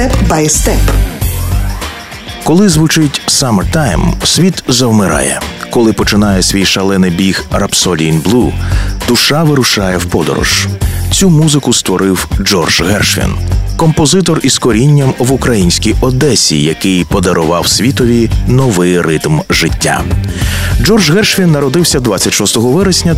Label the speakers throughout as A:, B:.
A: Step by Step.
B: Коли звучить «Summertime», світ завмирає. Коли починає свій шалений біг «Rhapsody in Blue», душа вирушає в подорож. Цю музику створив Джордж Гершвін, композитор із корінням в українській Одесі, який подарував світові новий ритм життя. Джордж Гершвін народився 26 вересня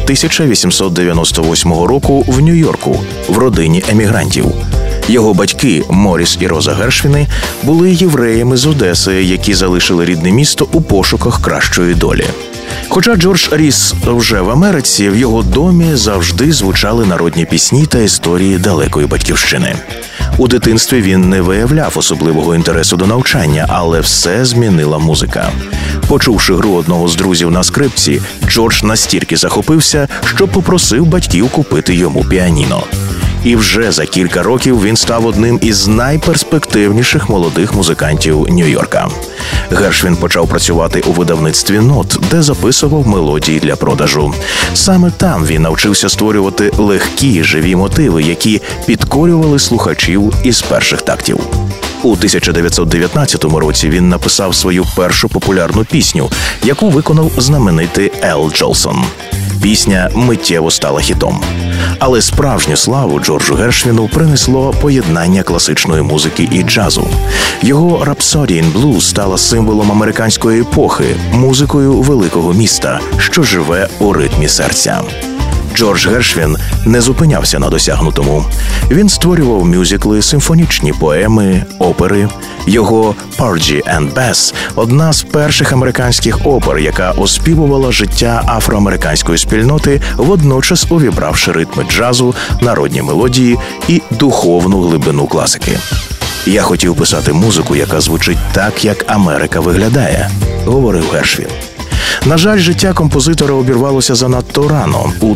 B: 1898 року в Нью-Йорку в родині емігрантів. Його батьки, Моріс і Роза Гершвіни, були євреями з Одеси, які залишили рідне місто у пошуках кращої долі. Хоча Джордж ріс вже в Америці, в його домі завжди звучали народні пісні та історії далекої батьківщини. У дитинстві він не виявляв особливого інтересу до навчання, але все змінила музика. Почувши гру одного з друзів на скрипці, Джордж настільки захопився, що попросив батьків купити йому піаніно. І вже за кілька років він став одним із найперспективніших молодих музикантів Нью-Йорка. Гершвін почав працювати у видавництві нот, де записував мелодії для продажу. Саме там він навчився створювати легкі, живі мотиви, які підкорювали слухачів із перших тактів. У 1919 році він написав свою першу популярну пісню, яку виконав знаменитий Ел Джолсон. Пісня миттєво стала хітом. Але справжню славу Джорджу Гершвіну принесло поєднання класичної музики і джазу. Його «Rhapsody in Blue» стала символом американської епохи, музикою великого міста, що живе у ритмі серця. Джордж Гершвін не зупинявся на досягнутому. Він створював мюзикли, симфонічні поеми, опери. Його «Porgy and Bess» – одна з перших американських опер, яка оспівувала життя афроамериканської спільноти, водночас увібравши ритми джазу, народні мелодії і духовну глибину класики. «Я хотів писати музику, яка звучить так, як Америка виглядає», – говорив Гершвін. На жаль, життя композитора обірвалося занадто рано. У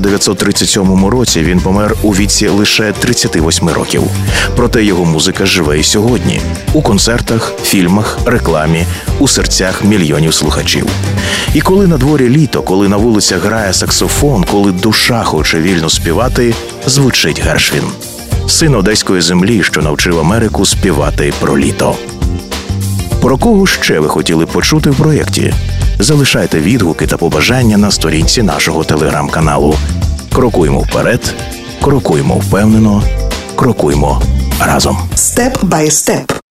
B: 1937 році він помер у віці лише 38 років. Проте його музика живе і сьогодні. У концертах, фільмах, рекламі, у серцях мільйонів слухачів. І коли на дворі літо, коли на вулицях грає саксофон, коли душа хоче вільно співати, звучить Гершвін. Син одеської землі, що навчив Америку співати про літо. Про кого ще ви хотіли почути в проєкті? Залишайте відгуки та побажання на сторінці нашого телеграм-каналу. Крокуємо вперед, крокуємо впевнено, крокуємо разом.
A: Step by Step.